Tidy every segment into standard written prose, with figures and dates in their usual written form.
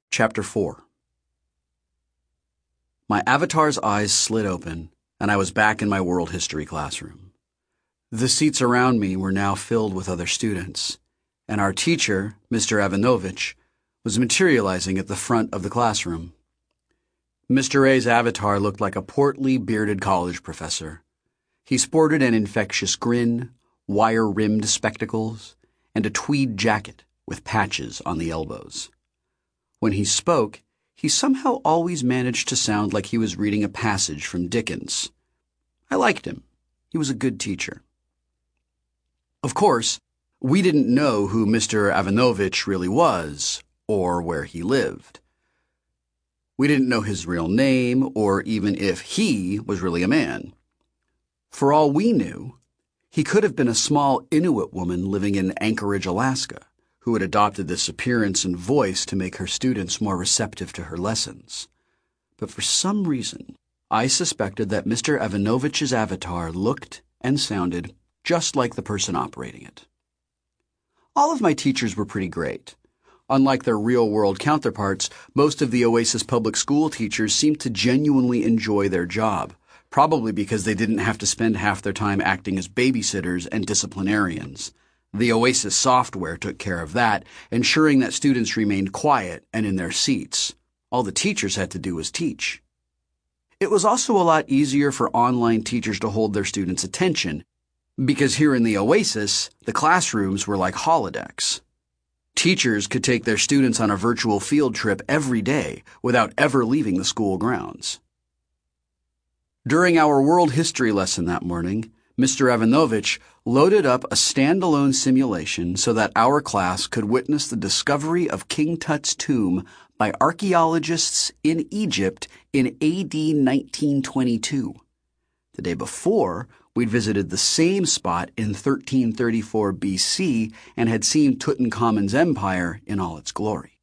Chapter 4. My avatar's eyes slid open, and I was back in my world history classroom. The seats around me were now filled with other students, and our teacher, Mr. Ivanovich, was materializing at the front of the classroom. Mr. A's avatar looked like a portly, bearded college professor. He sported an infectious grin, wire-rimmed spectacles, and a tweed jacket with patches on the elbows. When he spoke, he somehow always managed to sound like he was reading a passage from Dickens. I liked him. He was a good teacher. Of course, we didn't know who Mr. Ivanovich really was, or where he lived. We didn't know his real name, or even if he was really a man. For all we knew, he could have been a small Inuit woman living in Anchorage, Alaska, who had adopted this appearance and voice to make her students more receptive to her lessons. But for some reason, I suspected that Mr. Ivanovich's avatar looked and sounded just like the person operating it. All of my teachers were pretty great. Unlike their real-world counterparts, most of the Oasis public school teachers seemed to genuinely enjoy their job, probably because they didn't have to spend half their time acting as babysitters and disciplinarians. The Oasis software took care of that, ensuring that students remained quiet and in their seats. All the teachers had to do was teach. It was also a lot easier for online teachers to hold their students' attention, because here in the Oasis, the classrooms were like holodecks. Teachers could take their students on a virtual field trip every day without ever leaving the school grounds. During our world history lesson that morning, Mr. Ivanovich loaded up a standalone simulation so that our class could witness the discovery of King Tut's tomb by archaeologists in Egypt in AD 1922. The day before, we'd visited the same spot in 1334 BC and had seen Tutankhamun's empire in all its glory.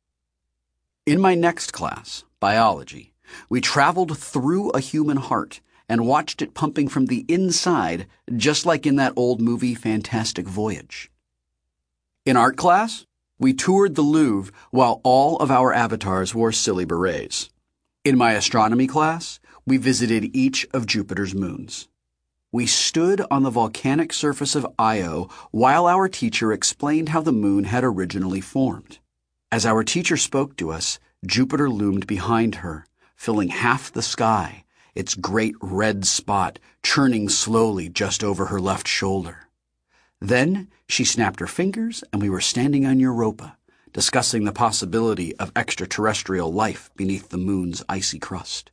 In my next class, biology, we traveled through a human heart and watched it pumping from the inside, just like in that old movie Fantastic Voyage. In art class, we toured the Louvre while all of our avatars wore silly berets. In my astronomy class, we visited each of Jupiter's moons. We stood on the volcanic surface of Io while our teacher explained how the moon had originally formed. As our teacher spoke to us, Jupiter loomed behind her, filling half the sky, its great red spot churning slowly just over her left shoulder. Then she snapped her fingers and we were standing on Europa, discussing the possibility of extraterrestrial life beneath the moon's icy crust.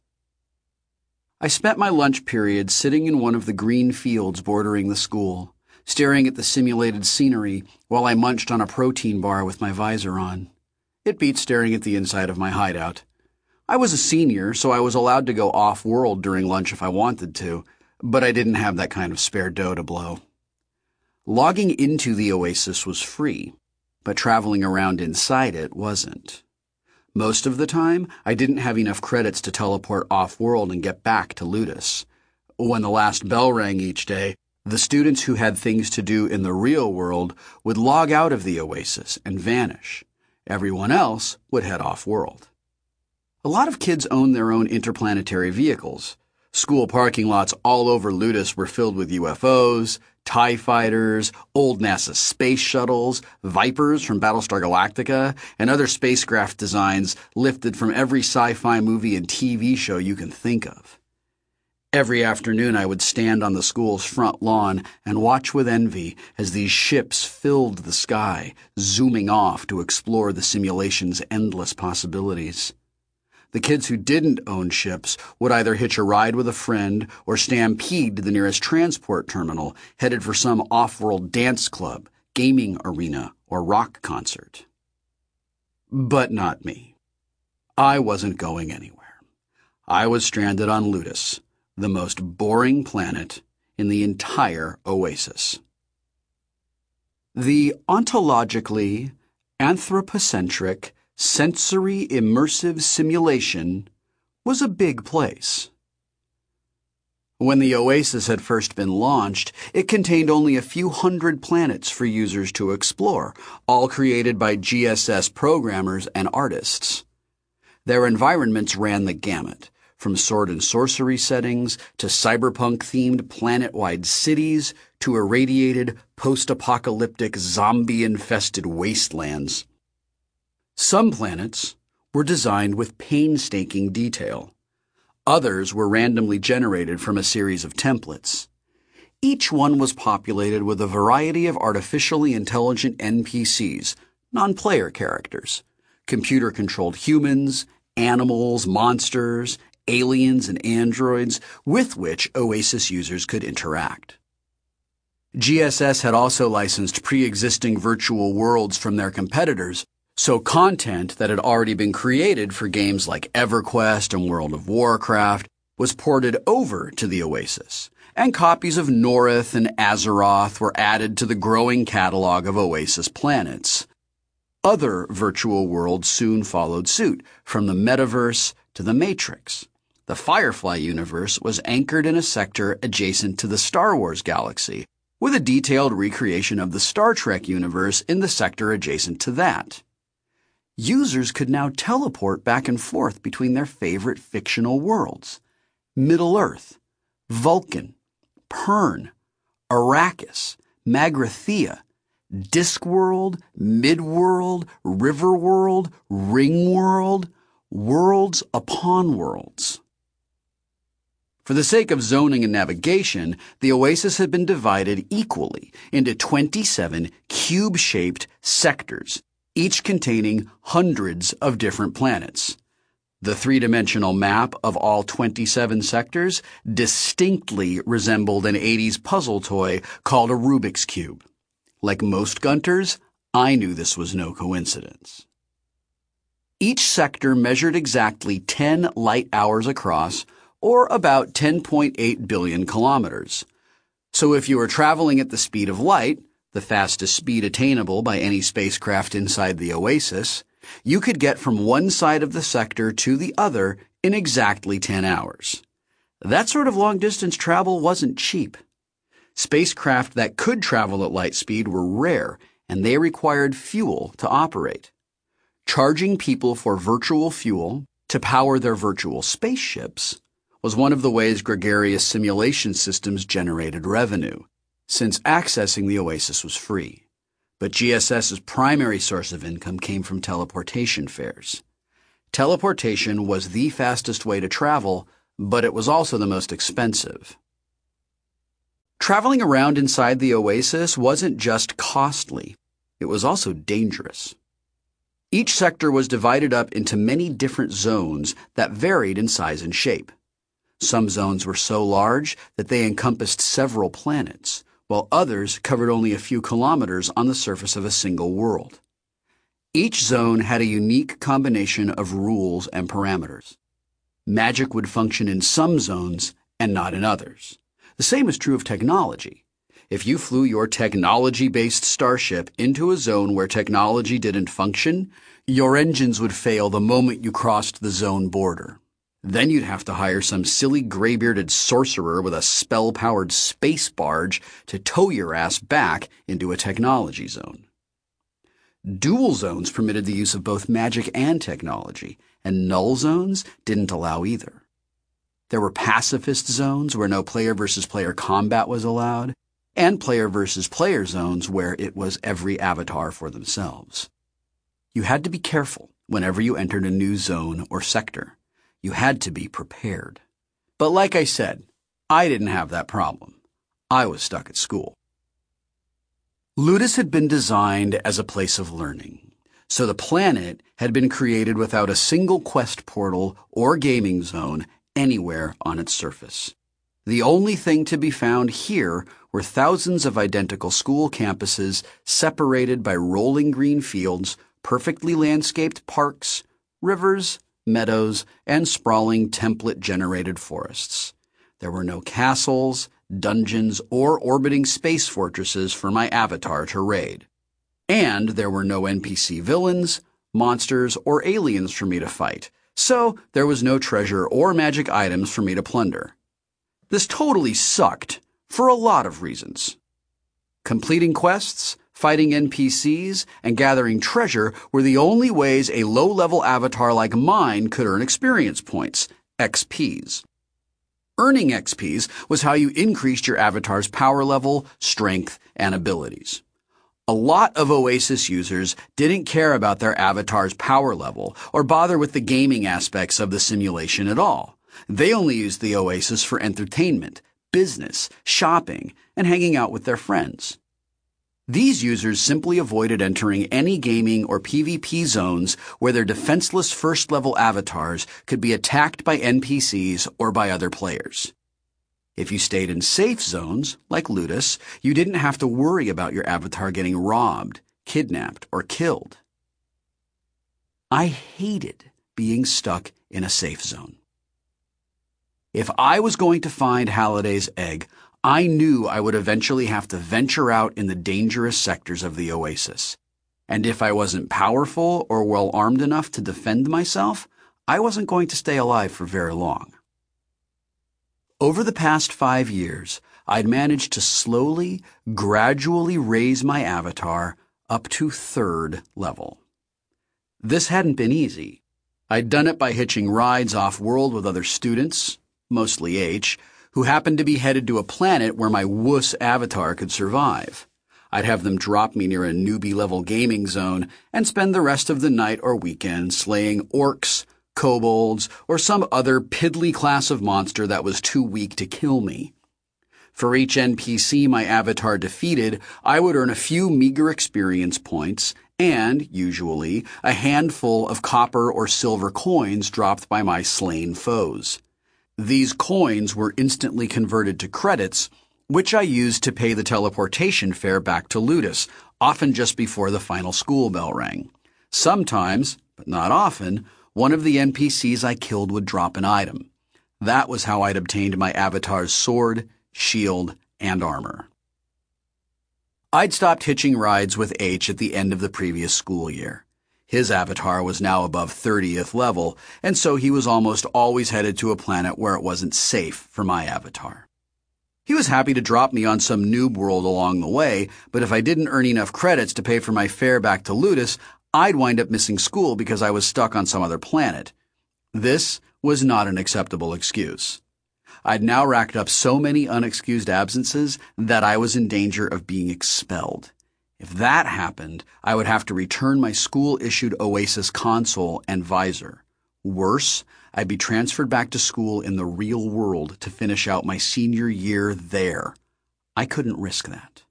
I spent my lunch period sitting in one of the green fields bordering the school, staring at the simulated scenery while I munched on a protein bar with my visor on. It beat staring at the inside of my hideout. I was a senior, so I was allowed to go off-world during lunch if I wanted to, but I didn't have that kind of spare dough to blow. Logging into the Oasis was free, but traveling around inside it wasn't. Most of the time, I didn't have enough credits to teleport off-world and get back to Ludus. When the last bell rang each day, the students who had things to do in the real world would log out of the Oasis and vanish. Everyone else would head off-world. A lot of kids own their own interplanetary vehicles. School parking lots all over Ludus were filled with UFOs, TIE fighters, old NASA space shuttles, Vipers from Battlestar Galactica, and other spacecraft designs lifted from every sci-fi movie and TV show you can think of. Every afternoon I would stand on the school's front lawn and watch with envy as these ships filled the sky, zooming off to explore the simulation's endless possibilities. The kids who didn't own ships would either hitch a ride with a friend or stampede to the nearest transport terminal, headed for some off-world dance club, gaming arena, or rock concert. But not me. I wasn't going anywhere. I was stranded on Ludus, the most boring planet in the entire Oasis. The ontologically anthropocentric sensory immersive simulation was a big place. When the Oasis had first been launched, it contained only a few hundred planets for users to explore, all created by GSS programmers and artists. Their environments ran the gamut, from sword and sorcery settings to cyberpunk-themed planet-wide cities to irradiated, post-apocalyptic, zombie-infested wastelands. Some planets were designed with painstaking detail. Others were randomly generated from a series of templates. Each one was populated with a variety of artificially intelligent NPCs, non-player characters, computer-controlled humans, animals, monsters, aliens, and androids with which Oasis users could interact. GSS had also licensed pre-existing virtual worlds from their competitors, so content that had already been created for games like EverQuest and World of Warcraft was ported over to the Oasis, and copies of Norith and Azeroth were added to the growing catalog of Oasis planets. Other virtual worlds soon followed suit, from the Metaverse to the Matrix. The Firefly universe was anchored in a sector adjacent to the Star Wars galaxy, with a detailed recreation of the Star Trek universe in the sector adjacent to that. Users could now teleport back and forth between their favorite fictional worlds: Middle-earth, Vulcan, Pern, Arrakis, Magrathea, Discworld, Midworld, Riverworld, Ringworld, worlds upon worlds. For the sake of zoning and navigation, the Oasis had been divided equally into 27 cube-shaped sectors, each containing hundreds of different planets. The three-dimensional map of all 27 sectors distinctly resembled an 80s puzzle toy called a Rubik's Cube. Like most Gunters, I knew this was no coincidence. Each sector measured exactly 10 light hours across, or about 10.8 billion kilometers. So if you were traveling at the speed of light, the fastest speed attainable by any spacecraft inside the Oasis, you could get from one side of the sector to the other in exactly 10 hours. That sort of long-distance travel wasn't cheap. Spacecraft that could travel at light speed were rare, and they required fuel to operate. Charging people for virtual fuel to power their virtual spaceships was one of the ways gregarious simulation systems generated revenue, since accessing the Oasis was free. But GSS's primary source of income came from teleportation fares. Teleportation was the fastest way to travel, but it was also the most expensive. Traveling around inside the Oasis wasn't just costly, it was also dangerous. Each sector was divided up into many different zones that varied in size and shape. Some zones were so large that they encompassed several planets, while others covered only a few kilometers on the surface of a single world. Each zone had a unique combination of rules and parameters. Magic would function in some zones and not in others. The same is true of technology. If you flew your technology-based starship into a zone where technology didn't function, your engines would fail the moment you crossed the zone border. Then you'd have to hire some silly gray-bearded sorcerer with a spell-powered space barge to tow your ass back into a technology zone. Dual zones permitted the use of both magic and technology, and null zones didn't allow either. There were pacifist zones where no player-versus-player combat was allowed, and player-versus-player zones where it was every avatar for themselves. You had to be careful whenever you entered a new zone or sector. You had to be prepared. But like I said, I didn't have that problem. I was stuck at school. Ludus had been designed as a place of learning, so the planet had been created without a single quest portal or gaming zone anywhere on its surface. The only thing to be found here were thousands of identical school campuses separated by rolling green fields, perfectly landscaped parks, rivers, meadows, and sprawling template-generated forests. There were no castles, dungeons, or orbiting space fortresses for my avatar to raid. And there were no NPC villains, monsters, or aliens for me to fight, so there was no treasure or magic items for me to plunder. This totally sucked, for a lot of reasons. Completing quests, fighting NPCs, and gathering treasure were the only ways a low-level avatar like mine could earn experience points, XPs. Earning XPs was how you increased your avatar's power level, strength, and abilities. A lot of Oasis users didn't care about their avatar's power level or bother with the gaming aspects of the simulation at all. They only used the Oasis for entertainment, business, shopping, and hanging out with their friends. These users simply avoided entering any gaming or PvP zones where their defenseless first-level avatars could be attacked by NPCs or by other players. If you stayed in safe zones, like Ludus, you didn't have to worry about your avatar getting robbed, kidnapped, or killed. I hated being stuck in a safe zone. If I was going to find Halliday's egg, I knew I would eventually have to venture out in the dangerous sectors of the Oasis. And if I wasn't powerful or well-armed enough to defend myself, I wasn't going to stay alive for very long. Over the past 5 years, I'd managed to slowly, gradually raise my avatar up to 3rd level. This hadn't been easy. I'd done it by hitching rides off-world with other students, mostly H, who happened to be headed to a planet where my wuss avatar could survive. I'd have them drop me near a newbie-level gaming zone and spend the rest of the night or weekend slaying orcs, kobolds, or some other piddly class of monster that was too weak to kill me. For each NPC my avatar defeated, I would earn a few meager experience points and, usually, a handful of copper or silver coins dropped by my slain foes. These coins were instantly converted to credits, which I used to pay the teleportation fare back to Ludus, often just before the final school bell rang. Sometimes, but not often, one of the NPCs I killed would drop an item. That was how I'd obtained my avatar's sword, shield, and armor. I'd stopped hitching rides with H at the end of the previous school year. His avatar was now above 30th level, and so he was almost always headed to a planet where it wasn't safe for my avatar. He was happy to drop me on some noob world along the way, but if I didn't earn enough credits to pay for my fare back to Ludus, I'd wind up missing school because I was stuck on some other planet. This was not an acceptable excuse. I'd now racked up so many unexcused absences that I was in danger of being expelled. If that happened, I would have to return my school-issued Oasis console and visor. Worse, I'd be transferred back to school in the real world to finish out my senior year there. I couldn't risk that.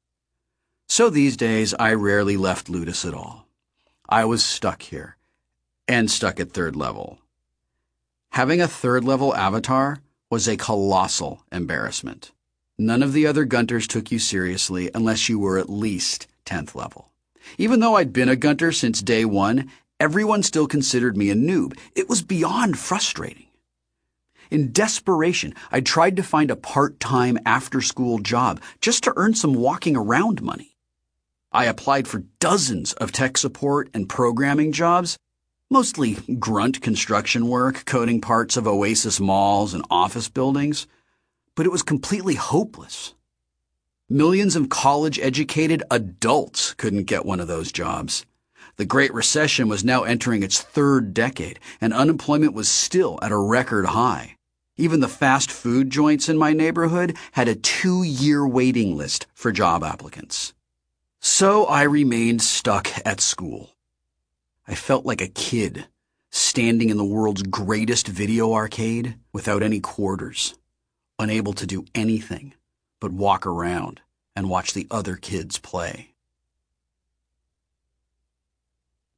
So these days, I rarely left Ludus at all. I was stuck here, and stuck at 3rd level. Having a 3rd level avatar was a colossal embarrassment. None of the other Gunters took you seriously unless you were at least 10th level. Even though I'd been a Gunter since day one, everyone still considered me a noob. It was beyond frustrating. In desperation, I tried to find a part-time after-school job just to earn some walking around money. I applied for dozens of tech support and programming jobs, mostly grunt construction work, coding parts of Oasis malls and office buildings, but it was completely hopeless. Millions of college-educated adults couldn't get one of those jobs. The Great Recession was now entering its 3rd decade, and unemployment was still at a record high. Even the fast food joints in my neighborhood had a 2-year waiting list for job applicants. So I remained stuck at school. I felt like a kid, standing in the world's greatest video arcade without any quarters, unable to do anything but walk around and watch the other kids play.